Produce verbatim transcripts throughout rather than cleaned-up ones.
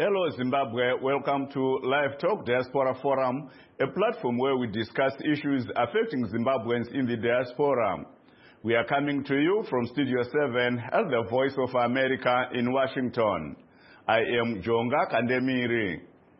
Hello Zimbabwe, welcome to Live Talk Diaspora Forum, a platform where we discuss issues affecting Zimbabweans in the diaspora. We are coming to you from Studio seven as the Voice of America in Washington. I am Jonga Kandemiri.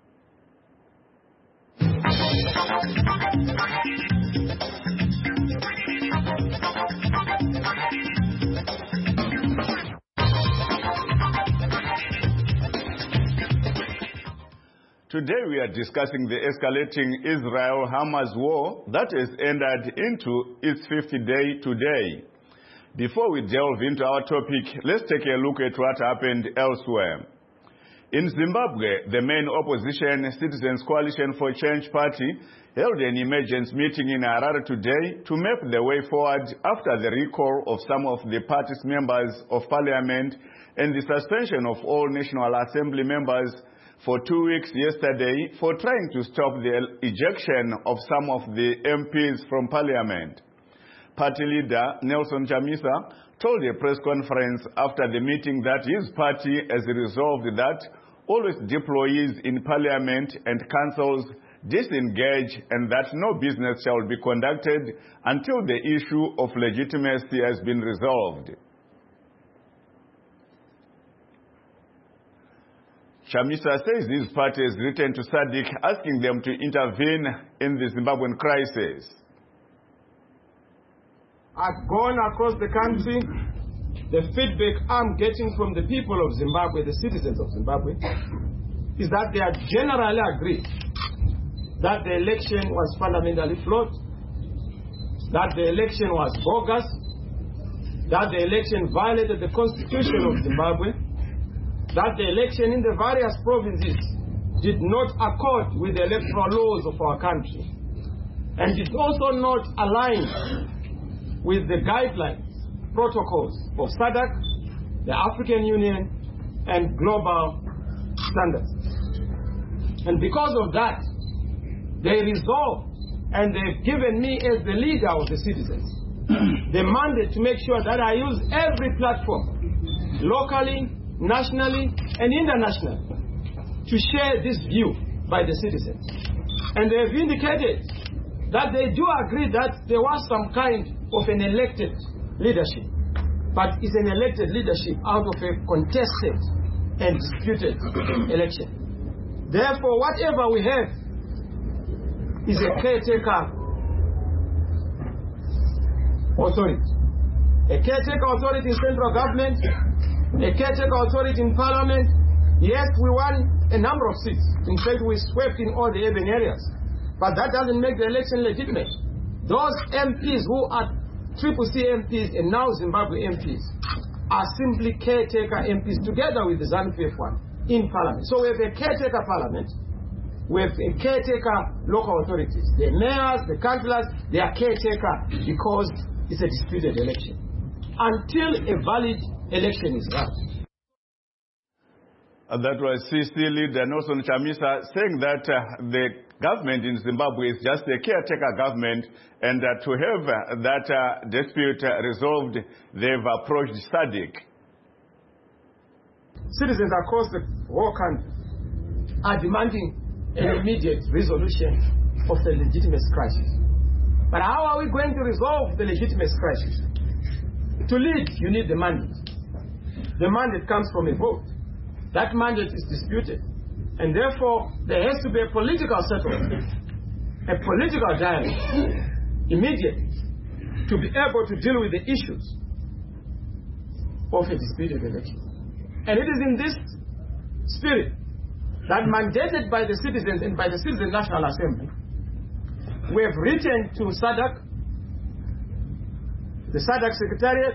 Today we are discussing the escalating Israel-Hamas war that has entered into its fifth day today. Before we delve into our topic, let's take a look at what happened elsewhere. In Zimbabwe, the main opposition Citizens Coalition for Change Party held an emergency meeting in Harare today to map the way forward after the recall of some of the party's members of parliament and the suspension of all National Assembly members for two weeks yesterday for trying to stop the ejection of some of the M Ps from parliament. Party leader Nelson Chamisa told a press conference after the meeting that his party has resolved that all its employees in parliament and councils disengage and that no business shall be conducted until the issue of legitimacy has been resolved. Chamisa says his party has written to SADC asking them to intervene in the Zimbabwean crisis. I've gone across the country. The feedback I'm getting from the people of Zimbabwe, the citizens of Zimbabwe, is that they are generally agreed that the election was fundamentally flawed, that the election was bogus, that the election violated the constitution of Zimbabwe, that the election in the various provinces did not accord with the electoral laws of our country and did also not align with the guidelines, protocols of SADC, the African Union, and global standards. And because of that, they resolved and they've given me as the leader of the citizens the mandate to make sure that I use every platform, locally, nationally and internationally, to share this view by the citizens. And they have indicated that they do agree that there was some kind of an elected leadership, but it's an elected leadership out of a contested and disputed election. Therefore, whatever we have is a caretaker authority. A caretaker authority in central government, a caretaker authority in parliament. Yes, we won a number of seats. In fact, we swept in all the urban areas. But that doesn't make the election legitimate. Those M Ps who are Triple C M Ps and now Zimbabwe M Ps are simply caretaker M Ps together with the ZANU P F one in parliament. So we have a caretaker parliament. We have a caretaker local authorities. The mayors, the councillors, they are caretaker because it's a disputed election. Until a valid election is run. Uh, that was C C leader Nelson Chamisa saying that uh, the government in Zimbabwe is just a caretaker government and uh, to have uh, that uh, dispute uh, resolved, they've approached SADC. Citizens across the whole country are demanding an immediate resolution of the legitimacy crisis. But how are we going to resolve the legitimacy crisis? To lead, you need the mandate. The mandate comes from a vote. That mandate is disputed. And therefore, there has to be a political settlement, a political dialogue, immediately, to be able to deal with the issues of a disputed election. And it is in this spirit that, mandated by the citizens and by the Citizen National Assembly, we have written to SADC, the SADC Secretariat,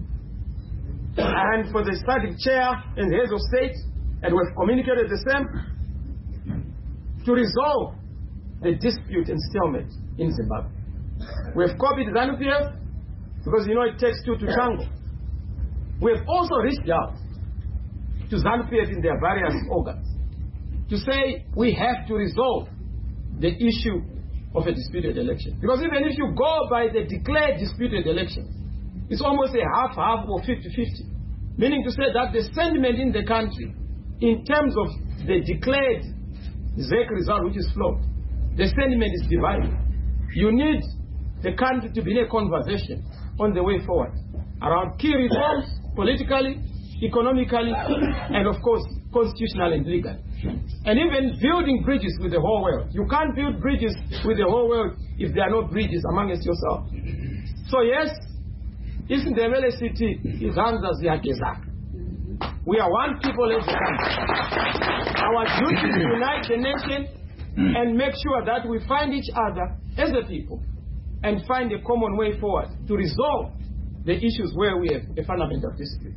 and for the SADC Chair and the heads of state, and we have communicated the same, to resolve the dispute and stalemate in Zimbabwe. We have copied ZANU P F because you know it takes two to tango. We have also reached out to ZANU P F in their various organs to say we have to resolve the issue of a disputed election. Because even if you go by the declared disputed election, it's almost a half-half or fifty-fifty. Meaning to say that the sentiment in the country in terms of the declared Z E C result, which is flawed, the sentiment is divided. You need the country to be in a conversation on the way forward around key reforms, politically, economically, and of course, constitutionally and legally. And even building bridges with the whole world. You can't build bridges with the whole world if there are no bridges amongst yourself. So yes, isindebele sithi izandla ziyagezana. We are one people as a country. Our duty is to unite the nation and make sure that we find each other as a people and find a common way forward to resolve the issues where we have a fundamental dispute.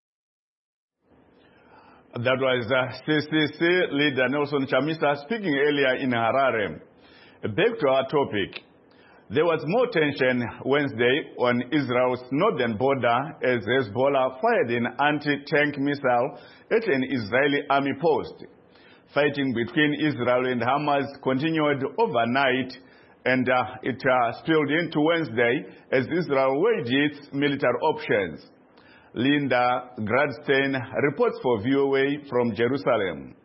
That was uh, C C C leader Nelson Chamisa speaking earlier in Harare. Back to our topic. There was more tension Wednesday on Israel's northern border as Hezbollah fired an anti-tank missile at an Israeli army post. Fighting between Israel and Hamas continued overnight, and uh, it uh, spilled into Wednesday as Israel weighed its military options. Linda Gradstein reports for V O A from Jerusalem.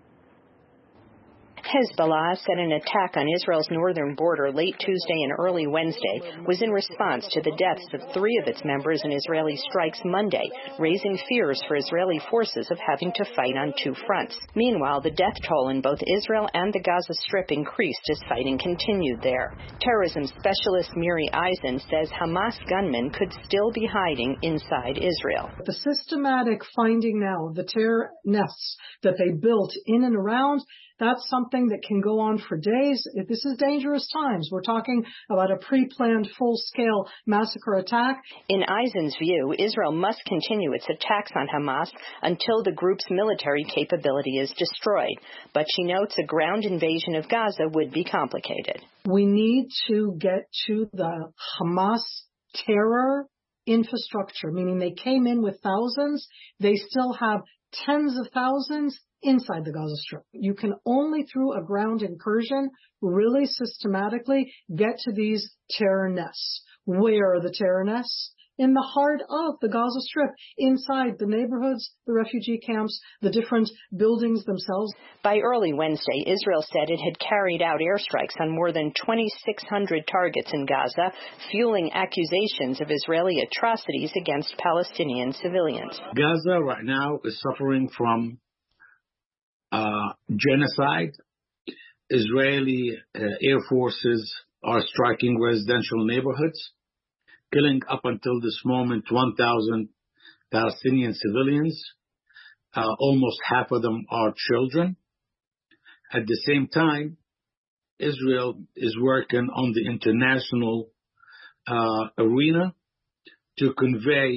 Hezbollah said an attack on Israel's northern border late Tuesday and early Wednesday was in response to the deaths of three of its members in Israeli strikes Monday, raising fears for Israeli forces of having to fight on two fronts. Meanwhile, the death toll in both Israel and the Gaza Strip increased as fighting continued there. Terrorism specialist Miri Eisen says Hamas gunmen could still be hiding inside Israel. The systematic finding now of the terror nests that they built in and around, that's something that can go on for days. This is dangerous times. We're talking about a pre-planned full-scale massacre attack. In Eisen's view, Israel must continue its attacks on Hamas until the group's military capability is destroyed. But she notes a ground invasion of Gaza would be complicated. We need to get to the Hamas terror infrastructure, meaning they came in with thousands. They still have tens of thousands inside the Gaza Strip. You can only through a ground incursion really systematically get to these terror nests. Where are the terror nests? In the heart of the Gaza Strip, inside the neighborhoods, the refugee camps, the different buildings themselves. By early Wednesday, Israel said it had carried out airstrikes on more than twenty-six hundred targets in Gaza, fueling accusations of Israeli atrocities against Palestinian civilians. Gaza right now is suffering from Uh, genocide. Israeli uh, air forces are striking residential neighborhoods, killing up until this moment one thousand Palestinian civilians. Uh, almost half of them are children. At the same time, Israel is working on the international uh, arena to convey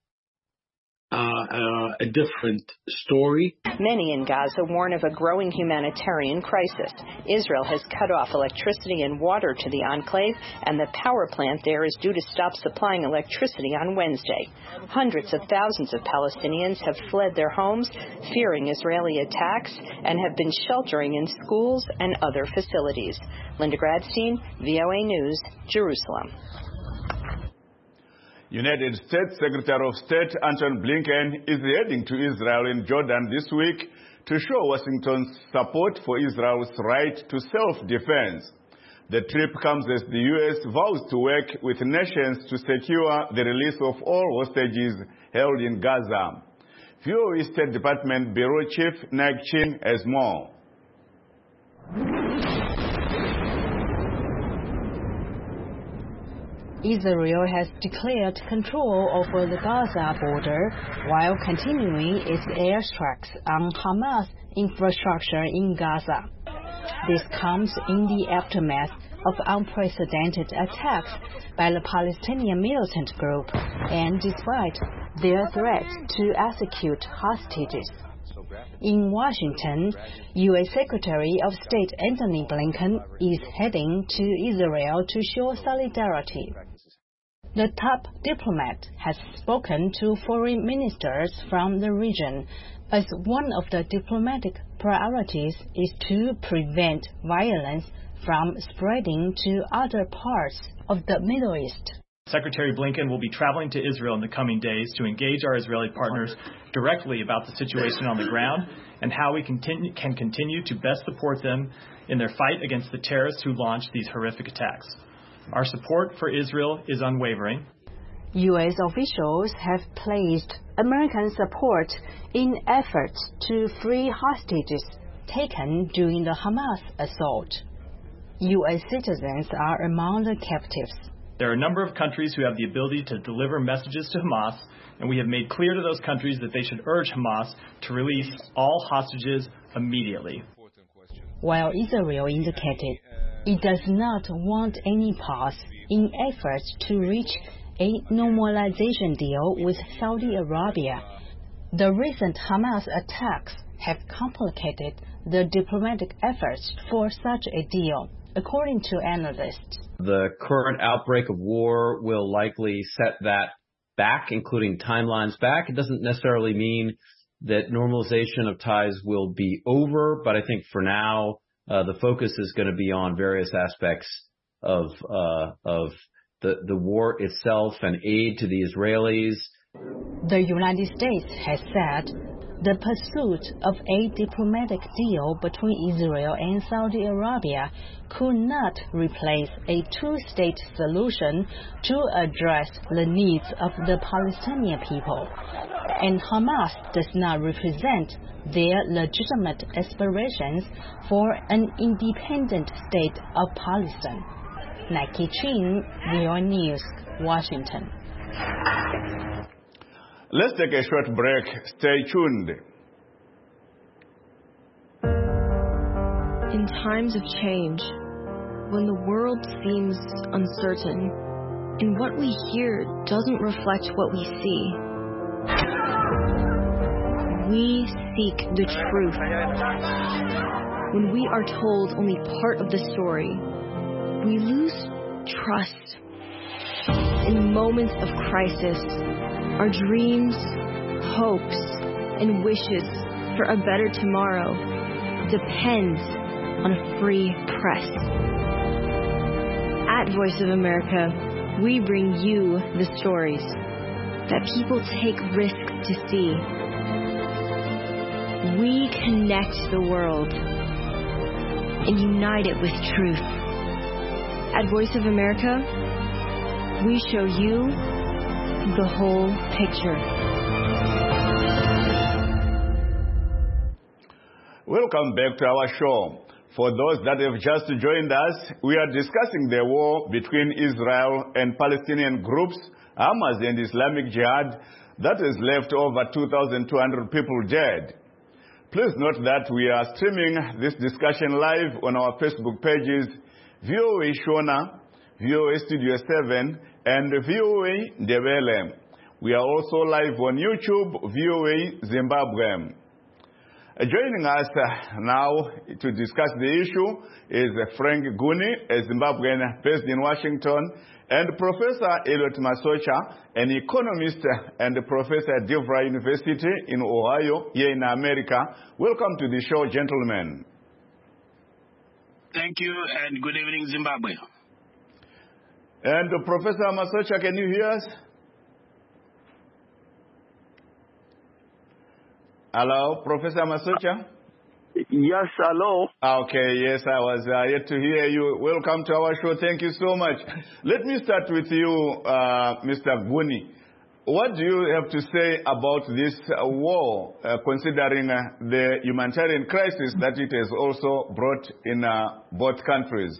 Uh, uh, a different story. Many in Gaza warn of a growing humanitarian crisis. Israel has cut off electricity and water to the enclave, and the power plant there is due to stop supplying electricity on Wednesday. Hundreds of thousands of Palestinians have fled their homes, fearing Israeli attacks, and have been sheltering in schools and other facilities. Linda Gradstein, V O A News, Jerusalem. United States Secretary of State Antony Blinken is heading to Israel and Jordan this week to show Washington's support for Israel's right to self-defense. The trip comes as the U S vows to work with nations to secure the release of all hostages held in Gaza. V O A State Department Bureau Chief Nag Chin has more. Israel has declared control over the Gaza border while continuing its airstrikes on Hamas infrastructure in Gaza. This comes in the aftermath of unprecedented attacks by the Palestinian militant group and despite their threat to execute hostages. In Washington, U S Secretary of State Antony Blinken is heading to Israel to show solidarity. The top diplomat has spoken to foreign ministers from the region, as one of the diplomatic priorities is to prevent violence from spreading to other parts of the Middle East. Secretary Blinken will be traveling to Israel in the coming days to engage our Israeli partners directly about the situation on the ground and how we continue, can continue to best support them in their fight against the terrorists who launched these horrific attacks. Our support for Israel is unwavering. U S officials have placed American support in efforts to free hostages taken during the Hamas assault. U S citizens are among the captives. There are a number of countries who have the ability to deliver messages to Hamas, and we have made clear to those countries that they should urge Hamas to release all hostages immediately. While Israel indicated it does not want any pause in efforts to reach a normalization deal with Saudi Arabia, the recent Hamas attacks have complicated the diplomatic efforts for such a deal, according to analysts. The current outbreak of war will likely set that back, including timelines back. It doesn't necessarily mean that normalization of ties will be over, but I think for now, uh, the focus is going to be on various aspects of uh, of the, the war itself and aid to the Israelis. The United States has said the pursuit of a diplomatic deal between Israel and Saudi Arabia could not replace a two-state solution to address the needs of the Palestinian people, and Hamas does not represent their legitimate aspirations for an independent state of Palestine. Nike Chin, V O A News, Washington. Let's take a short break. Stay tuned. In times of change, when the world seems uncertain and what we hear doesn't reflect what we see, we seek the truth. When we are told only part of the story, we lose trust. In moments of crisis, our dreams, hopes, and wishes for a better tomorrow depends on a free press. At Voice of America, we bring you the stories that people take risks to see. We connect the world and unite it with truth. At Voice of America, we show you the whole picture. Welcome back to our show. For those that have just joined us, we are discussing the war between Israel and Palestinian groups, Hamas and Islamic Jihad, that has left over two thousand two hundred people dead. Please note that we are streaming this discussion live on our Facebook pages, V O A Shona, V O A Studio seven, and V O A Ndebele. We are also live on YouTube, V O A Zimbabwe. Uh, joining us uh, now to discuss the issue is uh, Frank Guni, a Zimbabwean based in Washington, and Professor Elliot Masocha, an economist and a professor at DeVry University in Ohio, here in America. Welcome to the show, gentlemen. Thank you, and good evening, Zimbabwe. And uh, Professor Masocha, can you hear us? Hello, Professor Masocha? Yes, hello. Okay, yes, I was uh, yet to hear you. Welcome to our show. Thank you so much. Let me start with you, uh, Mister Guni. What do you have to say about this uh, war, uh, considering uh, the humanitarian crisis that it has also brought in uh, both countries?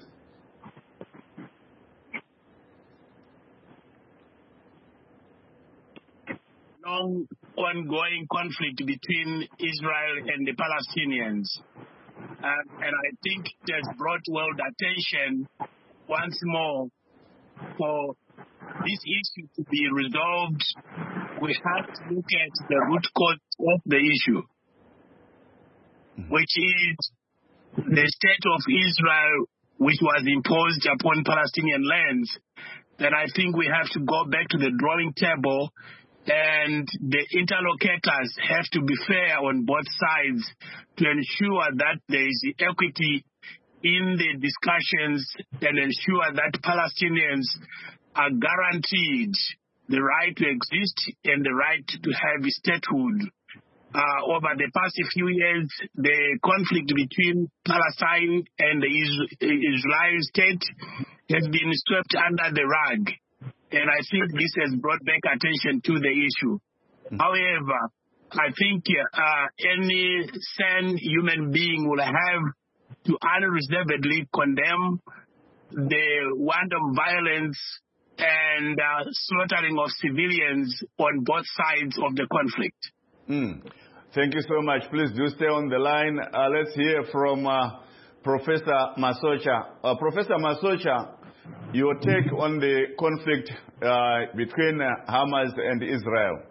Long ongoing conflict between Israel and the Palestinians. Uh, and I think it has brought world attention once more for this issue to be resolved. We have to look at the root cause of the issue, which is the state of Israel, which was imposed upon Palestinian lands. Then I think we have to go back to the drawing table, and the interlocutors have to be fair on both sides to ensure that there is equity in the discussions and ensure that Palestinians are guaranteed the right to exist and the right to have statehood. Uh, over the past few years, the conflict between Palestine and the Israeli state has been swept under the rug. And I think this has brought back attention to the issue. Mm-hmm. However, I think uh, any sane human being will have to unreservedly condemn the want of violence and uh, slaughtering of civilians on both sides of the conflict. Mm. Thank you so much. Please do stay on the line. Uh, let's hear from uh, Professor Masocha. Uh, Professor Masocha, your take on the conflict uh, between uh, Hamas and Israel.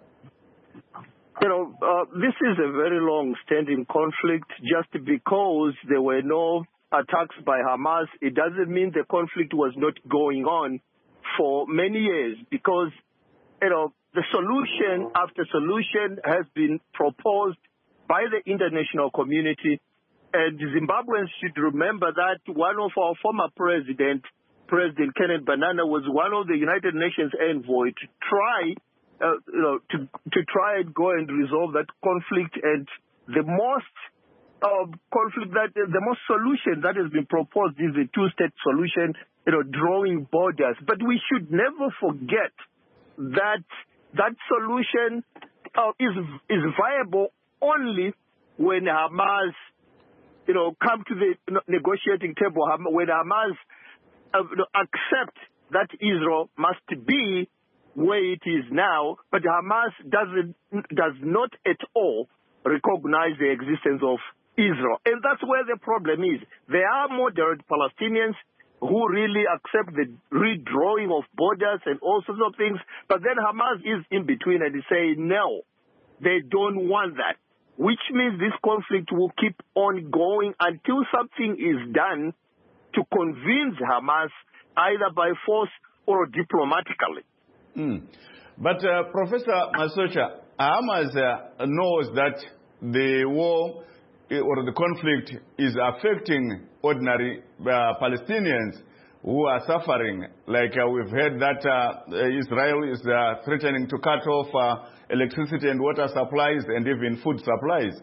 You know, uh, this is a very long-standing conflict. Just because there were no attacks by Hamas, it doesn't mean the conflict was not going on for many years, because, you know, the solution after solution has been proposed by the international community. And Zimbabweans should remember that one of our former president, President Kenneth Banana, was one of the United Nations envoy to try, uh, you know, to to try and go and resolve that conflict. And the most uh, conflict that the most solution that has been proposed is a two-state solution, you know, drawing borders. But we should never forget that that solution uh, is is viable only when Hamas, you know, come to the negotiating table. When Hamas uh, accept that Israel must be where it is now, but Hamas doesn't does not at all recognize the existence of Israel, and that's where the problem is. There are moderate Palestinians who really accept the redrawing of borders and all sorts of things. But then Hamas is in between and they say, no, they don't want that, which means this conflict will keep on going until something is done to convince Hamas, either by force or diplomatically. Mm. But uh, Professor Masocha, Hamas uh, knows that the war or the conflict is affecting ordinary uh, Palestinians who are suffering. Like uh, we've heard that uh, Israel is uh, threatening to cut off uh, electricity and water supplies and even food supplies.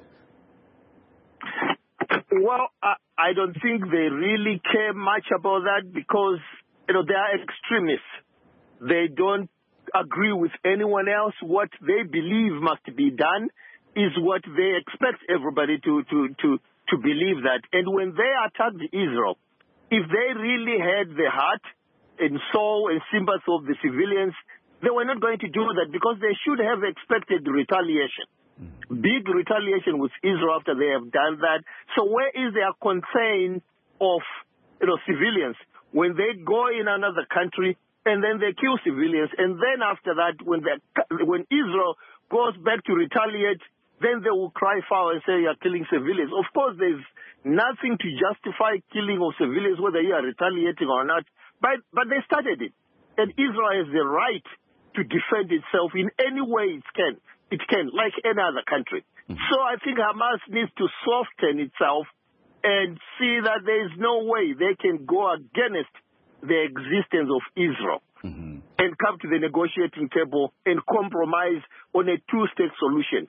Well, I, I don't think they really care much about that, because, you know, they are extremists. They don't agree with anyone else. What they believe must be done is what they expect everybody to, to, to, to believe that. And when they attacked Israel, if they really had the heart and soul and sympathy of the civilians, they were not going to do that, because they should have expected retaliation. Mm-hmm. Big retaliation with Israel after they have done that. So where is their concern of, you know, civilians when they go in another country and then they kill civilians, and then after that, when they, when Israel goes back to retaliate, then they will cry foul and say you are killing civilians. Of course, there's nothing to justify killing of civilians, whether you are retaliating or not. But but they started it, and Israel has the right to defend itself in any way it can. It can, like any other country. Mm-hmm. So I think Hamas needs to soften itself and see that there is no way they can go against the existence of Israel. Mm-hmm. And come to the negotiating table and compromise on a two-state solution.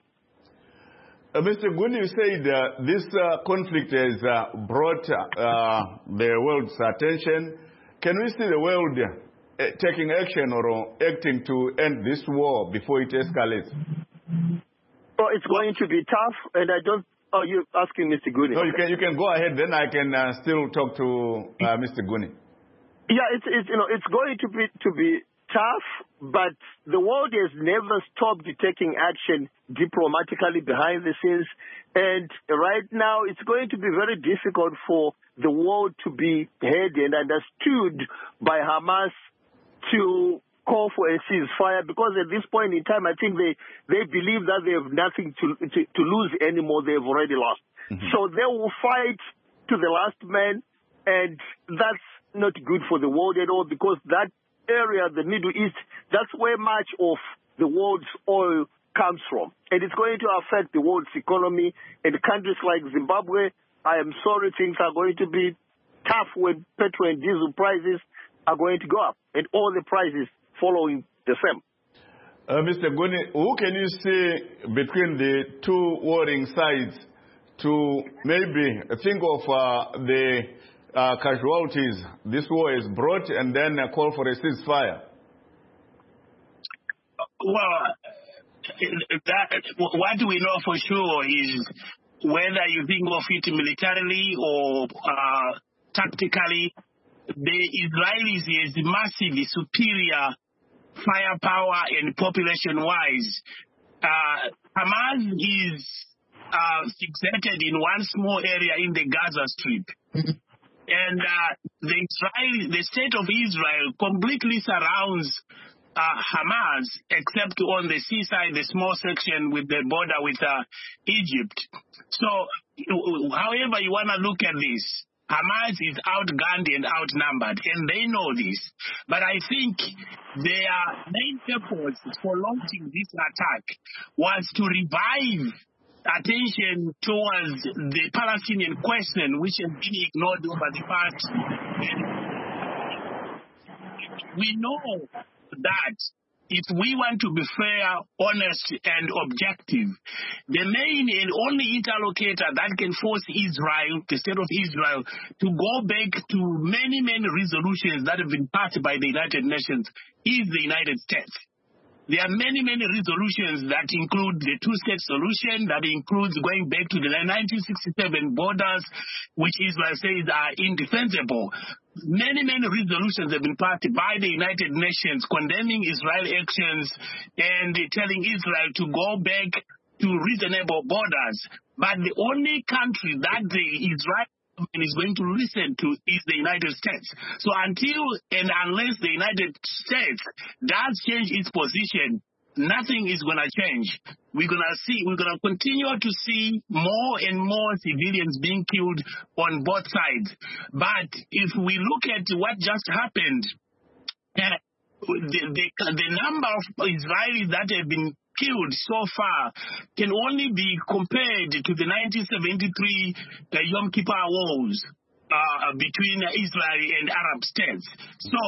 Uh, Mister Guni, you said uh, this uh, conflict has uh, brought uh, the world's attention. Can we see the world uh, taking action or acting to end this war before it escalates? Well, it's going to be tough, and I don't... Oh, you're asking Mister Guni. No, you can, you can go ahead, then I can uh, still talk to uh, Mister Guni. Yeah, it's, it's, you know, it's going to be to be tough, but the world has never stopped taking action diplomatically behind the scenes. And right now, it's going to be very difficult for the world to be heard and understood by Hamas to call for a ceasefire, because at this point in time, I think they, they believe that they have nothing to, to, to lose anymore. They've already lost. Mm-hmm. So they will fight to the last man, and that's not good for the world at all, because that area, the Middle East, that's where much of the world's oil comes from. And it's going to affect the world's economy. And countries like Zimbabwe, I am sorry, things are going to be tough when petrol and diesel prices are going to go up, and all the prices following the same. Uh, Mister Guni, who can you see between the two warring sides to maybe think of uh, the uh, casualties this war has brought and then uh, call for a ceasefire? Well, that, what we know for sure is whether you think of it militarily or uh, tactically, the Israelis is massively superior firepower and population-wise. Uh, Hamas is uh, fixated in one small area in the Gaza Strip. And uh, the, Israel, the state of Israel completely surrounds uh, Hamas, except on the seaside, the small section with the border with uh, Egypt. So, however you want to look at this, Hamas is outgunned and outnumbered, and they know this. But I think their main purpose for launching this attack was to revive attention towards the Palestinian question, which has been ignored over the past. We know that if we want to be fair, honest, and objective, the main and only interlocutor that can force Israel, the state of Israel, to go back to many, many resolutions that have been passed by the United Nations is the United States. There are many, many resolutions that include the two-state solution, that includes going back to the nineteen sixty-seven borders, which Israel says are indefensible. Many, many resolutions have been passed by the United Nations condemning Israeli actions and telling Israel to go back to reasonable borders. But the only country that the Israel and is going to listen to is the United States. So until and unless the United States does change its position, nothing is going to change. We're going to see, we're going to continue to see more and more civilians being killed on both sides. But if we look at what just happened, uh, the, the, the number of Israelis that have been killed so far can only be compared to the nineteen seventy-three uh, Yom Kippur wars uh, between Israel and Arab states. So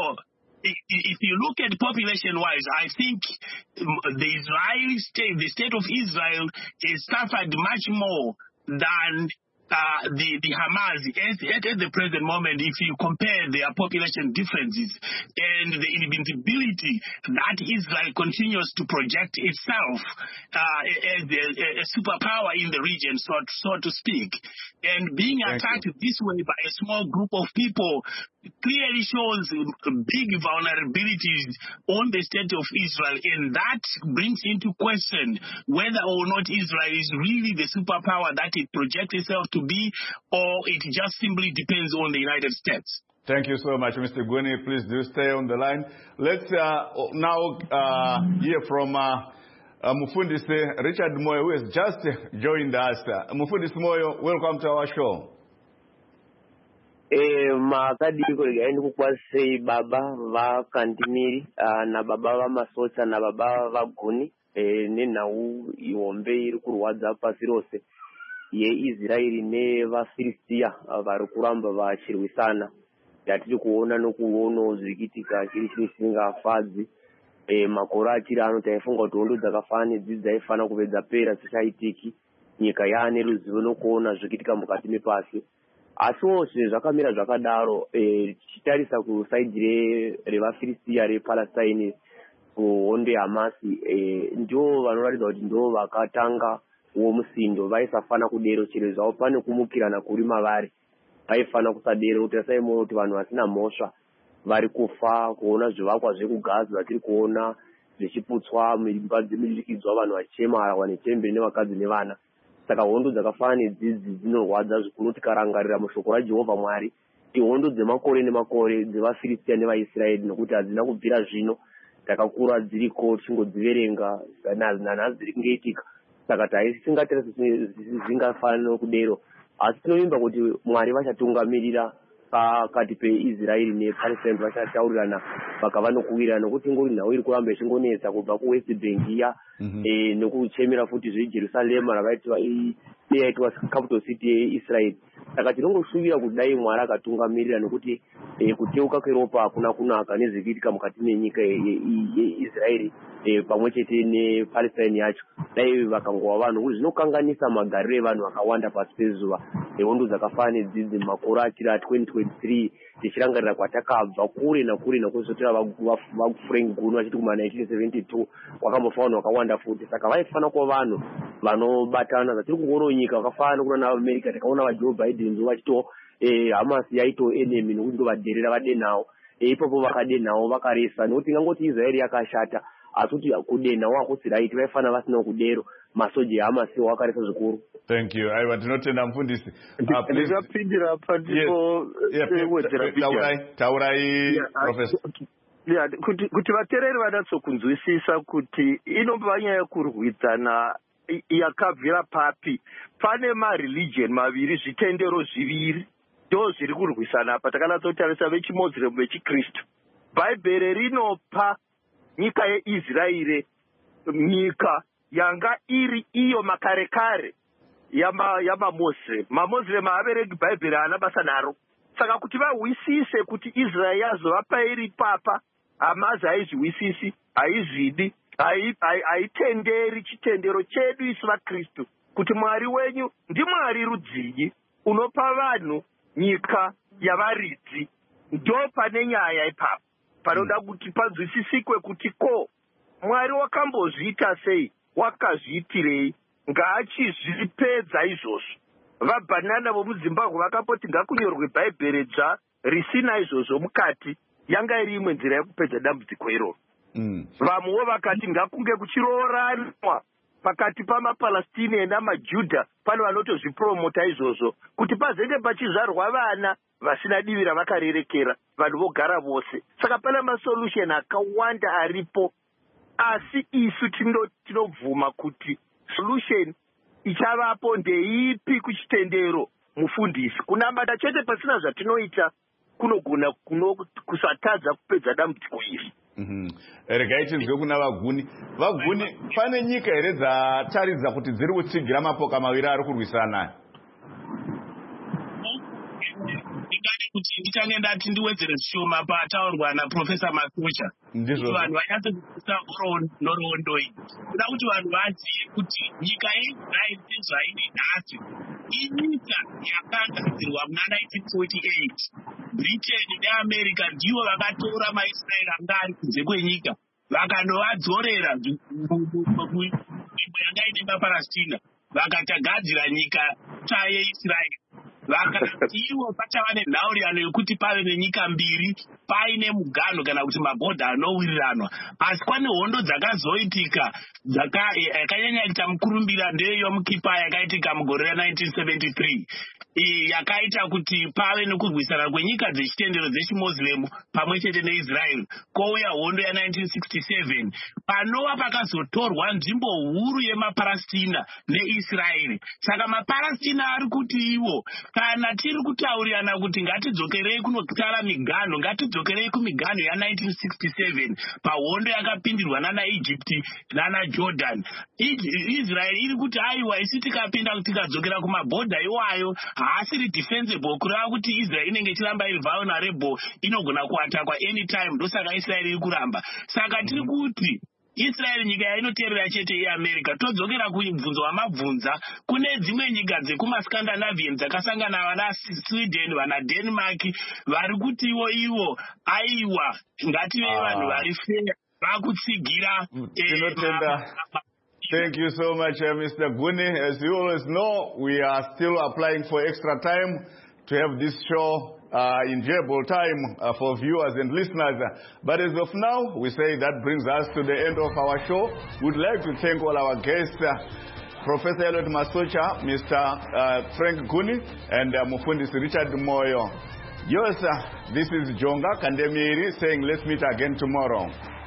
if you look at population-wise, I think the Israeli state, the state of Israel, has suffered much more than Uh, the, the Hamas at, at the present moment, if you compare their population differences and the invincibility that Israel continues to project itself uh, as a, a superpower in the region, so, so to speak, and being Thank attacked you. this way by a small group of people clearly shows big vulnerabilities on the state of Israel, and that brings into question whether or not Israel is really the superpower that it projects itself to be, or it just simply depends on the United States. Thank you so much, Mister Gwini. Please do stay on the line. Let's uh, now uh, hear from uh, uh, Mufundisi Richard Moyo, who has just joined us. Uh, Mufundisi Moyo, welcome to our show. Eh, makadi kuligaini kukwase baba va kantimiri uh, na baba va masota na baba va guni eh, nina u iombe iri kurwadza pasi rose ye Israeli ne vaFilistia vari kuramba vachirwisana. Yatiri kuona nokuona zvikiitika chiri chiri chisingafadzi. E, makore achiri ano taifunga kuti hondo dzakafanana idzi dzaifana kupedza pera dzichaitiki. Nyika yaane ruzivo nokuona zvikiitika mukati mepasi. Asiwo zvinhu zvakamira zvakadaro tichitarisa e, kusaidhi revaFilistia rePalestine kuhondo yaHamasi e, ndo vanoratidza kuti ndo vakatanga uwo musindo vaisafana kudero chero zvavo pane kumukirana kuri mavari vaifana kusadero kuti asaimoona kuti vanhu vasina mhosva vari kufa, kuona zvivakwa zvekugaza vatiri kuona zvichiputswa, imba dzemidurikidzwa, vanhu vachichema netembe nevakadzi nevana. Saka hondo dzakafanana nedzidzi dzinorwadza zvikuru tikarangarira mushoko raJehovha Mwari. Ihondo dzemakore nemakore dzevaFilistia nevaIsraeri nokuti hadzina kubvira zvino, takakura dziriko tichingodziverenga nanhasi dziri kungeitika. Saka taisingatarisa zvingafanana kudero, asi tinovimba kuti Mwari vachatungamirira pakati peIsraeri nePalestine, vachataurirana vakava nokuwirana, nokuti ngori nhau iri kuramba ichingonetsa kubva kuWest Bank iya mm-hmm. e, nokuchemera futi zveJerusarema ravaitwa yaitwa capital city yeIsrael. saka tinongoshuvira kudai Mwari akatungamirira nekuti kuteuka kweropa hakuna kunaka nezvikuitika mukati menyika yeIsraeri pamwe chete nePalestine yacho. Dai vakangova vanhu zvinokanganisa magariro evanhu vakawanda pasi pezuva. Hondo dzakafanana nedzidzi makore achiri a twenty twenty-three tichirangarira kwatakabva kure nakure nakuzotera vaFrank Gunu vachiti kuma nineteen seventy-two kwakambofa vanhu vakawanda futi. Saka vaifana kuva vanhu vanobatana. Zvatiri kungoona nyika vakafanana kuna naAmerica takaona vaJoe Biden vachito Hamas yaito enemy nokuti ndovadherera vadenhawo. Ipapo vakadenhawo vakaresa nokuti ingangoti Israeli yakashata asi kuti kudenhawo hakusiraiti vaifana vasina kudero masoja eHamas wakaresa zvikuru. Thank you. Aiwa tinotenda mufundisi. Ndingapindira patipo taurai taurai professor. Yeah, kuti kuti vatereri vadatsokunzwisisa kuti inobva nyaya yekurwidzana yakabvira papi. Pane ma-religion maviri, zvitendero zviviri ndo zviri kurwisana apa. Takanatsotarisa vechimoslem vechikristu. Bhaibheri rinopa nyika yeIsraeri nyika yanga iri iyo makare kare yama yama Muslim. Ma-Muslim haveregi Bhaibheri haana basa naro. Saka kuti vahwisise kuti Israeli yazovapa iri papa, Hamas haizviwisisi, haizvidi, haitenderi chitendero chedu isu vaKristu kuti Mwari wenyu ndiMwari rudzinyi unopa vanhu nyika yavaridzi. Ndo pane nyaya ipapo panoda kuti panzwisisikwe kuti ko Mwari wakambozviita sei, wakazviitirei, ngaachizvipedza izvozvo. VaBanana vomuZimbabwe vakapoti ngakunyorwe Bhaibheri dzva risina izvozvo mukati, yanga iri imwe nzira yekupedza dambudziko iroro. Vamwewo vakati ngakunge kuchiroranwa pakati pamaPalestinian namaJudha, pane vanotozvipromota izvozvo kuti pazenge pachizvarwa vana vasina divi ravakarerekera, vanhu vogara vose. Saka pane masolution akawanda aripo, asi isu tinobvuma kuti solution ichavapo ndeipi kuchitendero mufundisi. Kunamata chete pasina zvatinoita kunogona kusatadza kupedza dambudziko iri. Regai tinzwe kuna vaguni. Vaguni, pane nyika here dzataridza kuti dziri kutsigira mapoka maviri ari kurwisana? Ndingade kuti ndichange ndati ndiwedzere zvishoma pataurwa naProfesa Masocha. Ndizvo vanhu vanyatsogutsa nhoroondo iyi. Kuda kuti vanhu vazive kuti nyika yeIsraeri sezvairi nhasi inyika yakagadzirwa muna nineteen forty-eight. Britain neAmerica ndivo vakatora maIsraeri anga ari kunze kwenyika vakandovadzorera nzvimbo yanga ine maPalestina vakatagadzira nyika tsva yeIsraeri. Ivo pachava nenhaurirano yekuti pave nenyika mbiri paine muganho kana kuti mabhodha anowiriranwa. Asi pane hondo dzakazoitika yakanyanya mukurumbira ndeyeYom Kippur yakaitika mugore ra-nineteen seventy-three yakaita kuti pave nekurwisana kwenyika dzechitendero dzechimoslem pamwe chete neIsrael. Kouya hondo ya-nineteen sixty-seven panova pakazotorwa nzvimbo huru yemaPalestina neIsraeri. Saka maPalestina ari kuti ivo kana tiri kutaurirana kuti ngatidzokerei kunotara miganho, ngatidzokerei kumiganho ya-nineteen sixty-seven pahondo yakapindirwa nanaEgypt nanaJordan. Israel iri kuti aiwa isi tikapinda tikadzokera kumabhodha iwayo haasiri defensible kureva kuti Israel inenge ichiramba iri vulnerable, inogona kuatakwa anytime. Ndosaka Israel iri kuramba. Saka tiri kuti Israel nyika yainoteerera chete yeAmerica. Todzokera kumubvunzo wamabvunza, kune dzimwe nyika dzekumaScandinavian dzakasangana vana Sweden vana Denmark vari kuti ivo ivo aiwa ngative vanhu vari fair vakutsigira. Thank you so much, uh, Mister Guni. As you always know, we are still applying for extra time to have this show uh, enjoyable time uh, for viewers and listeners. But as of now, we say that brings us to the end of our show. We'd like to thank all our guests, uh, Professor Elliot Masocha, Mister Uh, Frank Guni, and uh, Mufundisi Richard Moyo. Yes, uh, this is Jonga Kandemiri saying let's meet again tomorrow.